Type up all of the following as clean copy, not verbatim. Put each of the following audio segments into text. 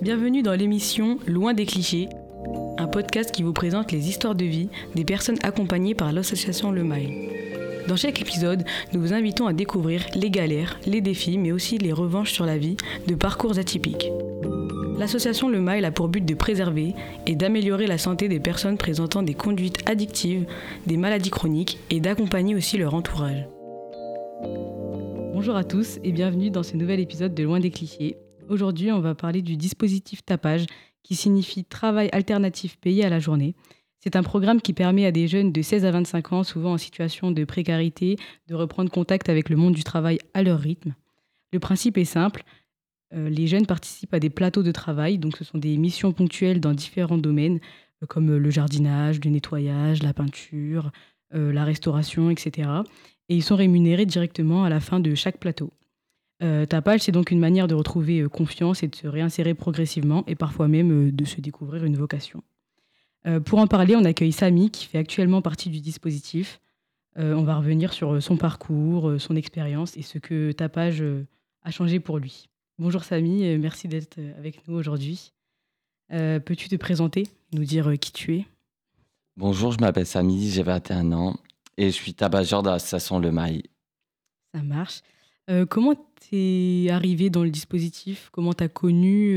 Bienvenue dans l'émission Loin des clichés, un podcast qui vous présente les histoires de vie des personnes accompagnées par l'association Le Mile. Dans chaque épisode, nous vous invitons à découvrir les galères, les défis, mais aussi les revanches sur la vie de parcours atypiques. L'association Le Mile a pour but de préserver et d'améliorer la santé des personnes présentant des conduites addictives, des maladies chroniques et d'accompagner aussi leur entourage. Bonjour à tous et bienvenue dans ce nouvel épisode de Loin des clichés. Aujourd'hui, on va parler du dispositif Tapage, qui signifie Travail alternatif payé à la journée. C'est un programme qui permet à des jeunes de 16 à 25 ans, souvent en situation de précarité, de reprendre contact avec le monde du travail à leur rythme. Le principe est simple. Les jeunes participent à des plateaux de travail, donc ce sont des missions ponctuelles dans différents domaines, comme le jardinage, le nettoyage, la peinture, la restauration, etc. Et ils sont rémunérés directement à la fin de chaque plateau. Tapage, c'est donc une manière de retrouver confiance et de se réinsérer progressivement, et parfois même de se découvrir une vocation. Pour en parler, on accueille Samy, qui fait actuellement partie du dispositif. On va revenir sur son parcours, son expérience et ce que Tapage a changé pour lui. Bonjour Samy, merci d'être avec nous aujourd'hui. Peux-tu te présenter, nous dire qui tu es ? Bonjour, je m'appelle Samy, j'ai 21 ans et je suis tabageur de l'association Le Mile. Ça marche. Comment t'es arrivé dans le dispositif ? Comment t'as connu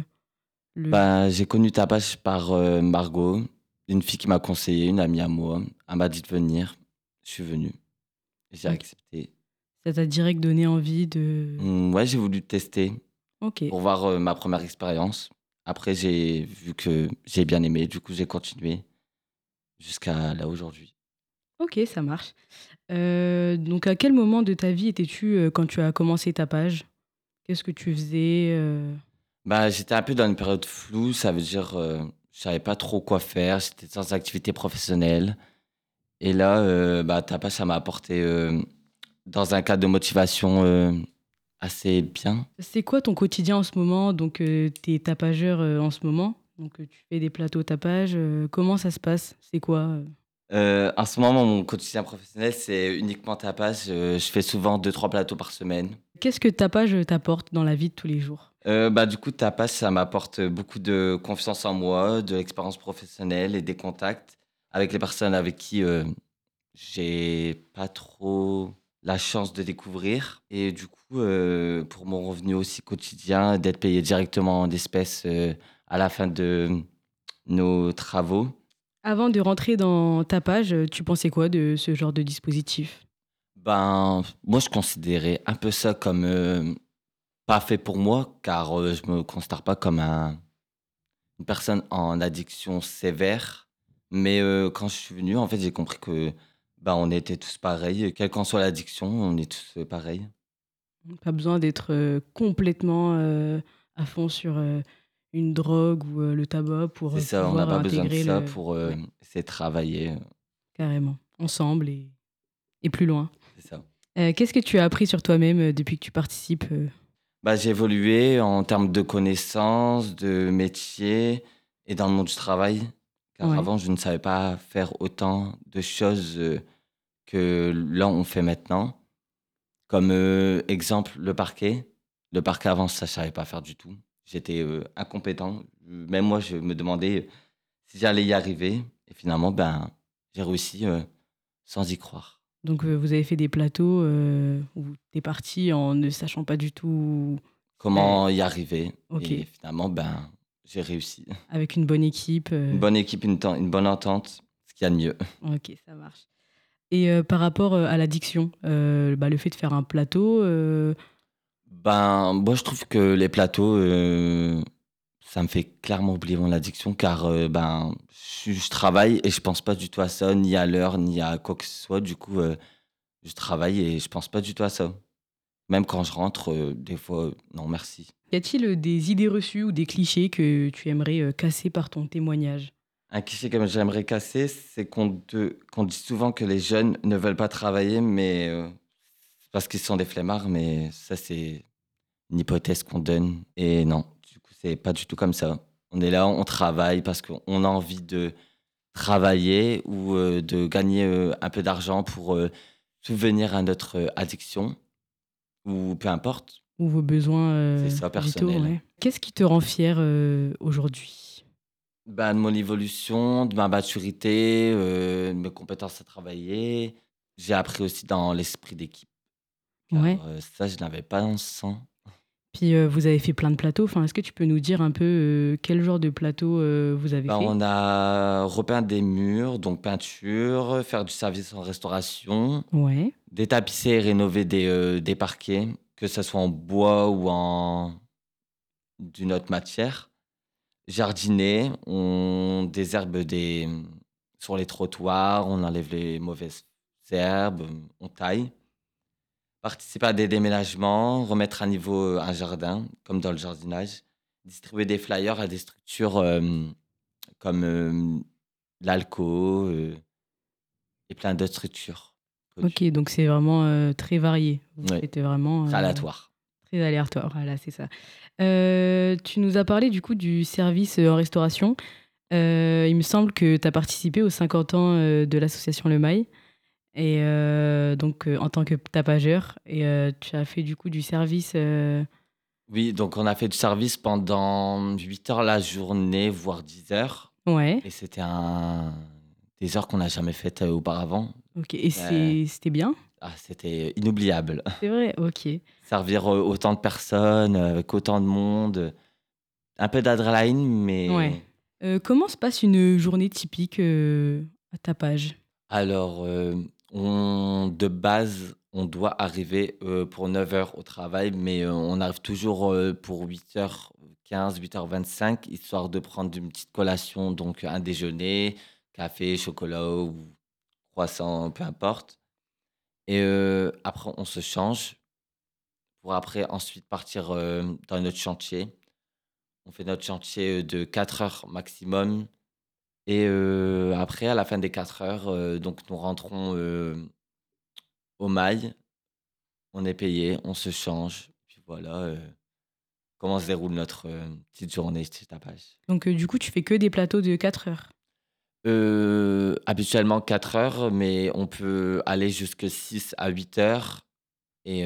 le... J'ai connu Tapage par Margot, une fille qui m'a conseillé, une amie à moi. Elle m'a dit de venir, je suis venu. J'ai Ok. accepté. Ça t'a direct donné envie de... Ouais, j'ai voulu tester Ok, pour voir ma première expérience. Après, j'ai vu que j'ai bien aimé, du coup, j'ai continué jusqu'à là aujourd'hui. ok, ça marche. Donc à quel moment de ta vie étais-tu quand tu as commencé Tapage ? Qu'est-ce que tu faisais J'étais un peu dans une période floue, ça veut dire je savais pas trop quoi faire, j'étais sans activité professionnelle. Et là, Tapage, ça m'a apporté dans un cadre de motivation assez bien. C'est quoi ton quotidien en ce moment ? Donc t'es tapageur en ce moment, donc tu fais des plateaux tapage. Comment ça se passe ? C'est quoi En ce moment, mon quotidien professionnel, c'est uniquement Tapage. Je fais souvent 2-3 plateaux par semaine. Qu'est-ce que Tapage t'apporte dans la vie de tous les jours ? Du coup, Tapage, ça m'apporte beaucoup de confiance en moi, de l'expérience professionnelle et des contacts avec les personnes avec qui j'ai pas trop la chance de découvrir. Et du coup, pour mon revenu aussi quotidien, d'être payé directement en espèces à la fin de nos travaux. Avant de rentrer dans Tapage, tu pensais quoi de ce genre de dispositif ? Moi, je considérais un peu ça comme pas fait pour moi, car je me considère pas comme une personne en addiction sévère. Mais quand je suis venu, en fait, j'ai compris que on était tous pareils. Quelle qu'en soit l'addiction, on est tous pareils. Pas besoin d'être complètement à fond sur une drogue ou le tabac pour C'est ça, on n'a pouvoir pas besoin de intégrer ça le... pour Ouais, essayer de travailler. carrément, ensemble et plus loin. C'est ça. Qu'est-ce que tu as appris sur toi-même depuis que tu participes J'ai évolué en termes de connaissances, de métier et dans le monde du travail. Car Ouais. avant, je ne savais pas faire autant de choses que là, on fait maintenant. Comme exemple, le parquet. Le parquet avant, ça, je savais pas faire du tout. J'étais incompétent. Même moi, je me demandais si j'allais y arriver. Et finalement, j'ai réussi sans y croire. Donc vous avez fait des plateaux où tu es parti en ne sachant pas du tout Comment y arriver? Ok. Et finalement, j'ai réussi. Avec une bonne équipe. Une bonne équipe, une bonne entente, ce qu'il y a de mieux. Ok, ça marche. Et par rapport à l'addiction, le fait de faire un plateau, Moi, je trouve que les plateaux, ça me fait clairement oublier mon addiction car je travaille et je pense pas du tout à ça, ni à l'heure, ni à quoi que ce soit. Du coup, je travaille et je pense pas du tout à ça. Même quand je rentre, des fois, non, merci. y a-t-il des idées reçues ou des clichés que tu aimerais casser par ton témoignage ? Un cliché que j'aimerais casser, c'est qu'on dit souvent que les jeunes ne veulent pas travailler, mais parce qu'ils sont des flemmards, mais ça, c'est une hypothèse qu'on donne. Et non, du coup, c'est pas du tout comme ça. On est là, on travaille parce qu'on a envie de travailler ou de gagner un peu d'argent pour subvenir à notre addiction ou peu importe. ou vos besoins C'est ça, vitaux, personnel. ouais. Qu'est-ce qui te rend fier aujourd'hui? Bah, de mon évolution, de ma maturité, de mes compétences à travailler. J'ai appris aussi dans l'esprit d'équipe, car, Ouais. ça, je n'avais pas dans le sang. Puis vous avez fait plein de plateaux. Enfin, est-ce que tu peux nous dire un peu quel genre de plateau vous avez Bah, fait? on a repeint des murs, donc peinture, faire du service en restauration, Ouais. détapisser et rénover des parquets, que ça soit en bois ou en d'une autre matière. Jardiner, on désherbe sur les trottoirs, on enlève les mauvaises herbes, on taille. Participer à des déménagements, remettre à niveau, un jardin, comme dans le jardinage. Distribuer des flyers à des structures, comme, l'Alco, et plein d'autres structures Ok, connues. donc c'est vraiment très varié. Vous Ouais, faites vraiment très aléatoire. très aléatoire. Voilà, c'est ça. Tu nous as parlé du coup du service en restauration. Il me semble que tu as participé aux 50 ans de l'association Le Mail. Et donc, en tant que tapageur, et tu as fait du coup du service. Oui, donc on a fait du service pendant 8 heures la journée, voire 10 heures, Ouais, et c'était des heures qu'on n'a jamais faites, auparavant. ok. Et Heu, c'était bien? C'était inoubliable. C'est vrai? Ok. Servir, autant de personnes, avec autant de monde, un peu d'adrénaline, Ouais. mais Comment se passe une journée typique à tapage? alors, de base, on doit arriver, pour 9 heures au travail, mais, on arrive toujours, pour 8h15, 8h25, histoire de prendre une petite collation, donc un déjeuner, café, chocolat ou croissant, peu importe, et après on se change pour après ensuite partir, dans notre chantier. On fait notre chantier, de 4 heures maximum, et après à la fin des 4 heures, donc nous rentrons, au mail, on est payé, on se change, puis voilà, comment se déroule notre, petite journée chez Tapage. Donc, du coup, tu fais que des plateaux de 4 heures Habituellement 4 heures, mais on peut aller jusque 6 à 8 heures, et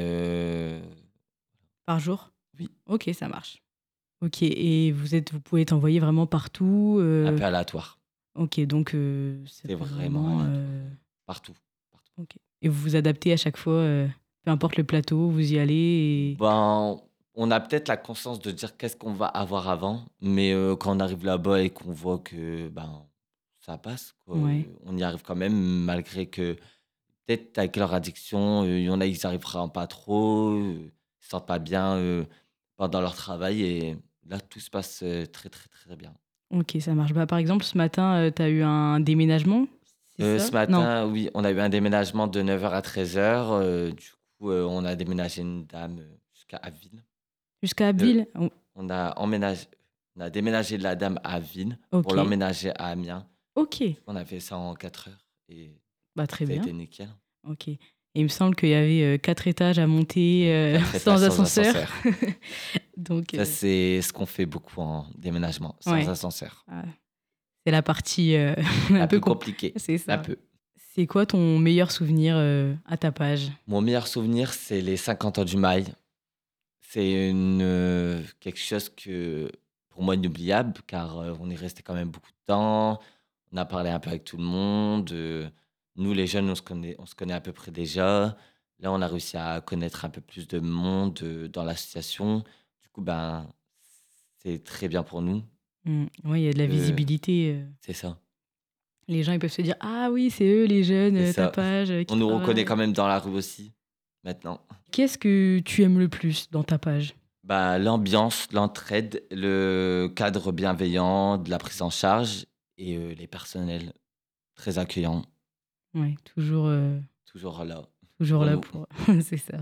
par jour? oui, Ok, ça marche. Ok, et vous pouvez t'envoyer vraiment partout. un peu aléatoire. Ok, donc ça C'est peut vraiment vraiment. aléatoire, partout, partout. Ok. Et vous vous adaptez à chaque fois, peu importe le plateau, vous y allez et. Ben, on a peut-être la conscience de dire qu'est-ce qu'on va avoir avant, mais quand on arrive là-bas et qu'on voit que, ben, ça passe quoi, Ouais. on y arrive quand même malgré que peut-être avec leur addiction, il y en a, ils y arriveront pas trop, ils se sentent pas bien, pendant leur travail, et là, tout se passe, très, très, très bien. Ok, ça marche. Bah, par exemple, ce matin, tu as eu un déménagement, c'est ça? Ce Non, matin, oui, on a eu un déménagement de 9 heures à 13 heures, du coup, on a déménagé une dame, jusqu'à Abbeville. jusqu'à De Abbeville? On a emménagé on a déménagé la dame à Ville pour Ok, l'emménager à Amiens. ok. On a fait ça en 4 heures, et Bah, très ça a bien. été nickel. Ok. Et il me semble qu'il y avait 4 étages à monter 4 étages sans sans ascenseur. ascenseur. Donc, Ça, c'est ce qu'on fait beaucoup en déménagement, sans ouais, ascenseur. ah, c'est la partie un Un peu peu compliqué, C'est un ça. peu. C'est quoi ton meilleur souvenir à tapage? Mon meilleur souvenir, c'est les 50 ans du Mail. C'est quelque chose que, pour moi, inoubliable, car, on est resté quand même beaucoup de temps. On a parlé un peu avec tout le monde, nous les jeunes, on se connaît à peu près déjà. Là, on a réussi à connaître un peu plus de monde, dans l'association. Du coup, ben, c'est très bien pour nous, Ouais, il y a de la heu visibilité. c'est ça, Les gens, ils peuvent se dire: «Ah oui, c'est eux les jeunes c'est ça. tapage On qui nous reconnaît travaillent». quand même dans la rue aussi, maintenant. Qu'est-ce que tu aimes le plus dans tapage? Bah, l'ambiance, l'entraide, le cadre bienveillant de la prise en charge, et les personnels très accueillants, Ouais, toujours là toujours pour là nous. pour c'est ça.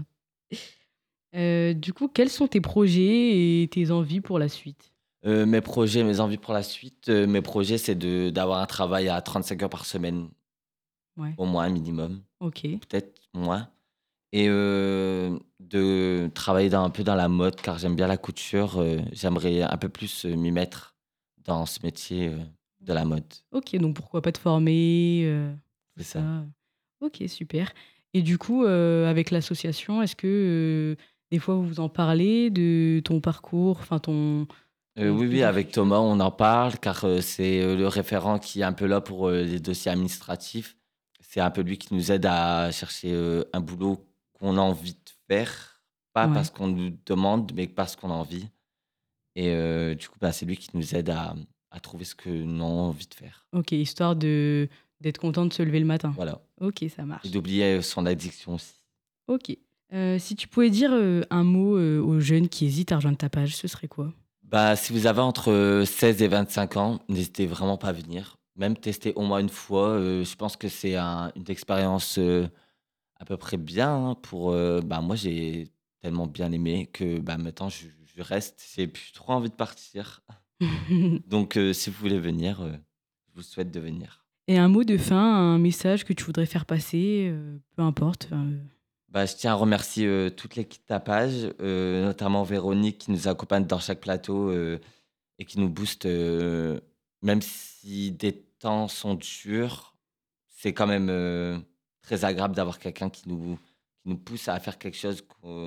Du coup, quels sont tes projets et tes envies pour la suite? Mes projets, mes envies pour la suite, mes projets, c'est d'avoir un travail à 35 heures par semaine, Ouais, au moins minimum, ou OK. peut-être moins, et de travailler un peu dans la mode, car j'aime bien la couture, j'aimerais un peu plus, m'y mettre dans ce métier, de la mode. OK, donc pourquoi pas te former, tout C'est ça. ça. OK, super. Et du coup, avec l'association, est-ce que, Des fois, vous en parlez de ton parcours, enfin Oui, ce que oui, tu avec fais? Thomas, on en parle car c'est le référent qui est un peu là pour les dossiers administratifs. C'est un peu lui qui nous aide à chercher un boulot qu'on a envie de faire, pas parce Ouais, qu'on nous demande, mais parce qu'on a envie. Et du coup, bah, c'est lui qui nous aide à trouver ce que nous avons envie de faire. OK, histoire d'être content de se lever le matin. Voilà. OK, ça Et marche. d'oublier son addiction aussi. OK. Si tu pouvais dire, un mot, aux jeunes qui hésitent à rejoindre ta page, ce serait quoi? Bah, si vous avez entre 16 et 25 ans, n'hésitez vraiment pas à venir. Même tester au moins une fois, je pense que c'est une expérience à peu près bien hein, pour. Bah, moi, j'ai tellement bien aimé que bah, maintenant, je reste. J'ai plus trop envie de partir. Donc, si vous voulez venir, je vous souhaite de venir. Et un mot de fin, un message que tu voudrais faire passer, peu importe, Bah, je tiens à remercier toute l'équipe Tapage, notamment Véronique qui nous accompagne dans chaque plateau et qui nous booste. Même si des temps sont durs, c'est quand même très agréable d'avoir quelqu'un qui nous pousse à faire quelque chose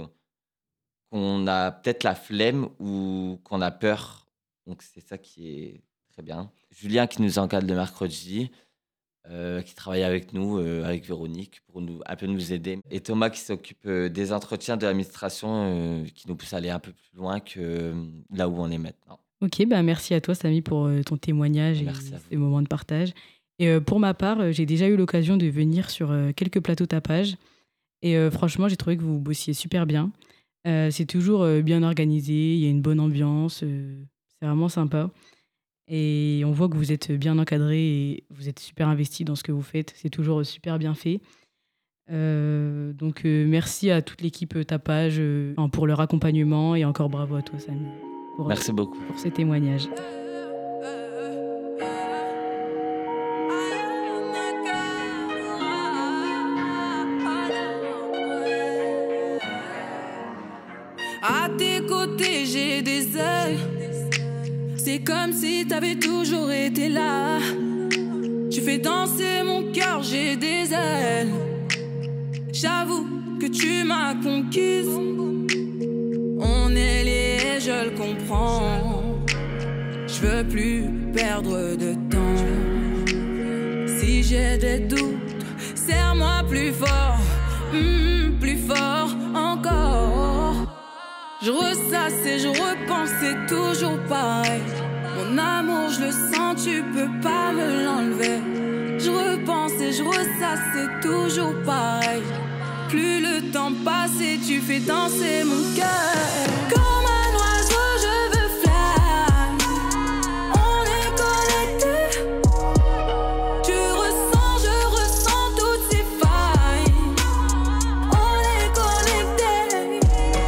qu'on a peut-être la flemme ou qu'on a peur. Donc c'est ça qui est très bien. Julien qui nous encadre le mercredi, qui travaille avec nous, avec Véronique, pour un peu nous aider. Et Thomas qui s'occupe des entretiens de l'administration, qui nous pousse à aller un peu plus loin que là où on est maintenant. OK, bah, merci à toi Samy pour, ton témoignage et Merci à ces vous. moments de partage et pour ma part, j'ai déjà eu l'occasion de venir sur, quelques plateaux tapage et franchement, j'ai trouvé que vous bossiez super bien. C'est toujours, bien organisé, il y a une bonne ambiance, c'est vraiment sympa et on voit que vous êtes bien encadré et vous êtes super investi dans ce que vous faites. C'est toujours, super bien fait. Donc merci à toute l'équipe, tapage, enfin pour leur accompagnement et encore bravo à toi Samy Merci beaucoup. pour ces témoignages. À tes côtés, j'ai des ailes. C'est comme si t'avais toujours été là. Tu fais danser mon cœur, j'ai des ailes. J'avoue que tu m'as conquise. On est liés, je le comprends. Je veux plus perdre de temps. Si j'ai des doutes, serre-moi plus fort, plus fort encore. Je ressasse et je repense, c'est toujours pareil. Mon amour, je le sens, tu peux pas me l'enlever. Je repense et je ressasse, c'est toujours pareil. Plus le temps passe et tu fais danser mon cœur. Comme un oiseau, je veux fly. On est connectés. Tu ressens, je ressens toutes ces failles. On est connectés.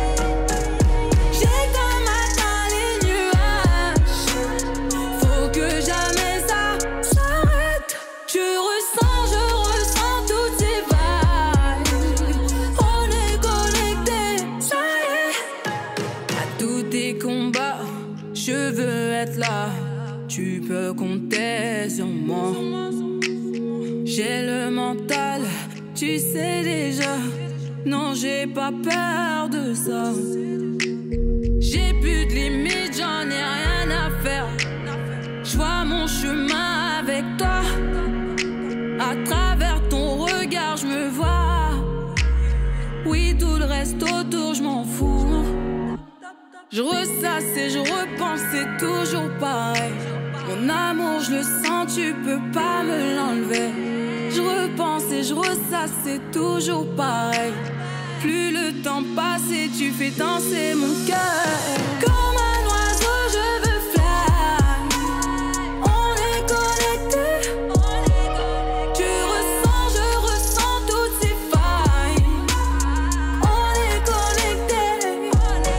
J'ai comme atteint les nuages. Faut que jamais ça s'arrête. Tu ressens, je ressens toutes ces vagues. On est connectés, ça y est. À tous tes combats, je veux être là. Tu peux compter sur moi. J'ai le mental, tu sais déjà. Non, j'ai pas peur de ça. J'ai plus de limites, j'en ai rien à faire. Je vois mon chemin avec toi. À travers ton regard, je me vois. Oui, tout le reste autour, je m'en fous. Je ressasse et je repense, c'est toujours pareil. Mon amour, je le sens, tu peux pas me l'enlever. Je repense et je ressasse, c'est toujours pareil. Plus le temps passe et tu fais danser mon cœur. Comme un oiseau, je veux fly. On est connectés. Tu ressens, je ressens toutes ces failles. On est connectés.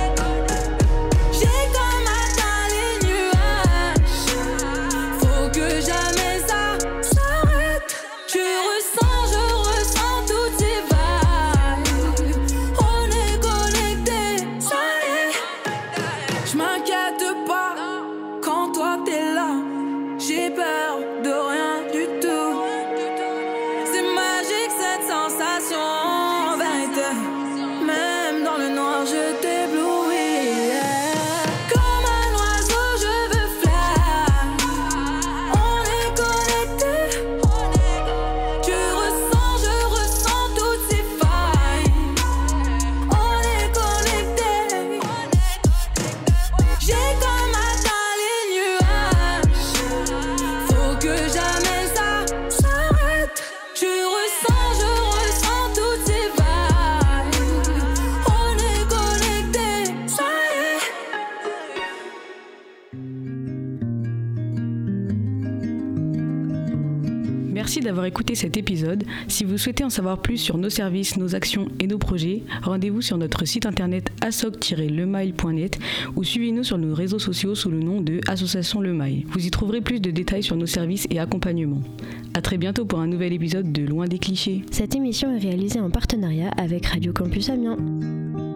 J'ai comme atteint les nuages. Faut que jamais ça s'arrête. Tu ressens, je ressens toutes ces vagues. On est connectés, ça y est. d'avoir écouté cet épisode. Si vous souhaitez en savoir plus sur nos services, nos actions et nos projets, rendez-vous sur notre site internet asoc-lemail.net ou suivez-nous sur nos réseaux sociaux sous le nom de Association Le Mail. Vous y trouverez plus de détails sur nos services et accompagnements. À très bientôt pour un nouvel épisode de Loin des clichés. Cette émission est réalisée en partenariat avec Radio Campus Amiens.